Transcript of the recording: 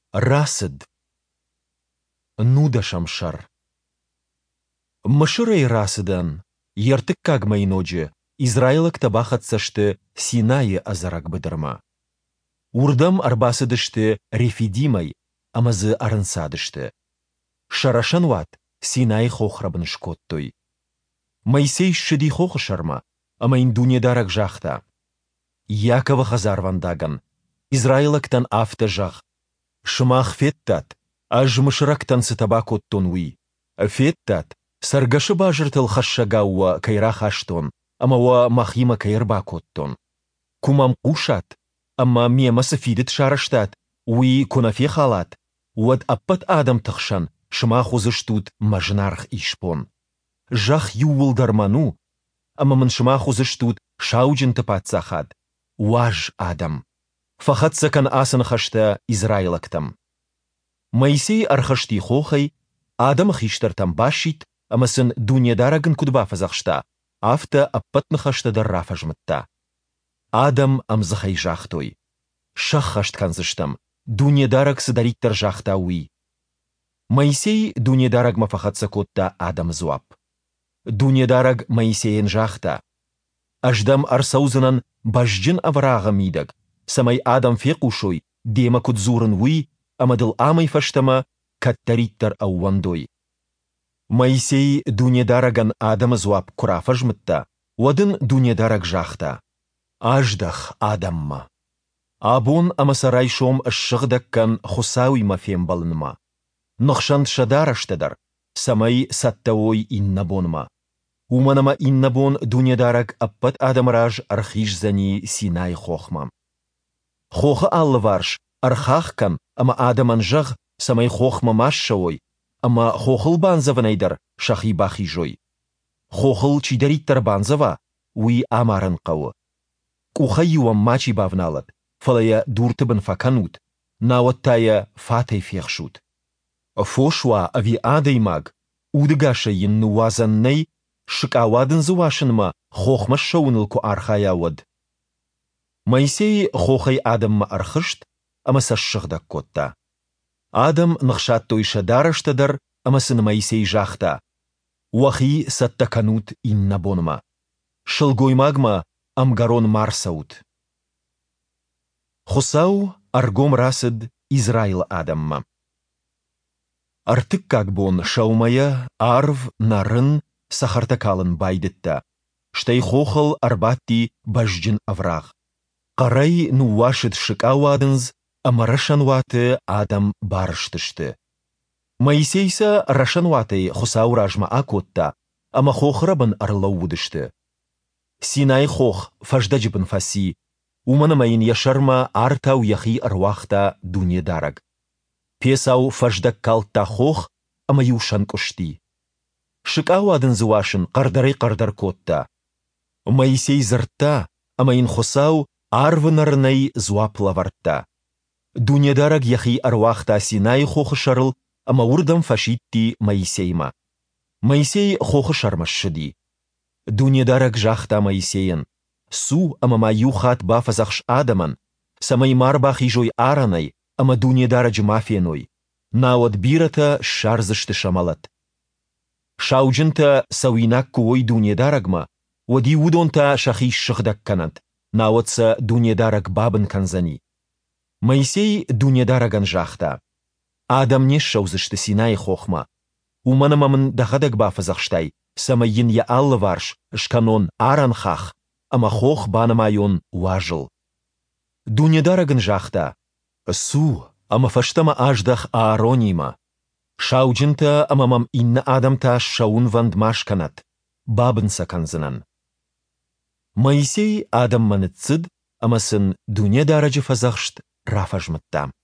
Расид. Нуда шамшар. Мышырай расидан, ертік кагмайноджи, Израилік табахатсашты Синайы азарак быдырма. Урдам арбасыдышты Рефидимай, амазы арынсадышты. Шарашанват Синай хохрабын шкоттой. Моисей шыди хохышарма, амайн дунедарак жахта. Якова хазарвандаган, Израиліктан афты жах. Шымах феттат, аж мышырактан сытабакоттон уи. Феттат, саргашы бажыртыл хашшагауа кайра хаштон, амауа махима кайрбакоттон. Кумам кушат, ама мемасы фидет шараштат, уи кунафе халат, уад аппат адам тықшан, шымах узыштут мажнарх ишпон. Жах ювылдарману, ама мын шымах узыштут шаujын тыпатсахад, уаж адам. Фахатсакан асын хашта Израилактам. Моисей архашти хохай, адам хиштартам башит, амасын дунедарагын кудбафазахшта, афта аппатны хашта даррафажмытта. Адам амзахай жахтой. Шах хаштканзыштам, дунедараг сыдариттар жахта уи. Моисей дунедараг мафахатса котта адам зуап. Дунедараг Моисейен жахта. Аждам арсаузынан бажджин аврага мидаг, самай адам фекушой, дема кудзурын уи, амадыл амай фаштама, каттариттар аувандой. Моисей дунедараган адам зуап курафажмытта, уадын дунедараг жахта. Аждах адамма. Абон амасарай шом шығдаккан хусауи мафем балынма. Нықшан шадараштадар, самай саттауой иннабонма. Уманама иннабон дунедараг аппат адамраж архиш зани Синай хохма. Хохы аллы варш, архахкан, ама адаман жақ, самай хохма машшауой, ама хохыл банзаванайдар шахи бахи жой. Хохыл чидариттар банзава, уи амарын қауы. Куха юам мачи бавналат, фалая дуртыбын факанут, науаттая фатай фехшут. Фошва ави адаймаг, удыгаша yin вазаннай, шыкавадын зуашынма хохма шаунылку архаявад. Моисей хохай адамма архышт, ама сашшығдак котта. Адам нықшаттой шадараштадар, амасын Моисей жахта. Уахи саттаканут иннабонма. Шылгоймагма амгарон марсаут. Хусау аргом расид Израил адамма. Артык кагбон шаумая арв нарын сахартакалын байдытта. Штай хохал арбатти бажджин авраг. Қарай нуашыд шыкауадынз, ама рашанваты адам барыштышты. Моисейса рашанватай хусау ражма акотта, ама хохрабын арлаудышты. Синай хох фаждаджибын фаси, уманамайын яшарма артау яхи арвахта дунедараг. Песау фаждаккалта хох, ама юшан кушти. Шыкауадын зуашын қардар котта. Моисей зыртта, амайын хусау арвынарнай зуаплавартта. Дунедараг яхи арвахта Синай хохы шарыл, ама урдам фашитти Моисейма. Моисей хохы шармашшыди. Дунедараг жахта Моисейн. Су ама юхат бафазахш адаман, самай марбах ижой аранай, ама дунедарадж мафеной. Науад бирата шарзышты шамалат. Шауджинта сауинак куой дунедарагма, води удонта шахиш шыхдакканат, науадса дунедараг бабын канзани. Моисей дунедараган жахта. Адам не шаузышты Синай хохма. Уманамамын дахадак бафазахштай, самайын я аллы варш, шканон аранхах, ама хох банамайон уажыл. Дунедараган жахта. Су, ама фаштама аждах ааронима. Шауджинта амамам инна адамта шаун вандмашканат, бабынса канзанан. Моисей адам маныцыд, амасын дунедараджы фазахшт рафажмытта.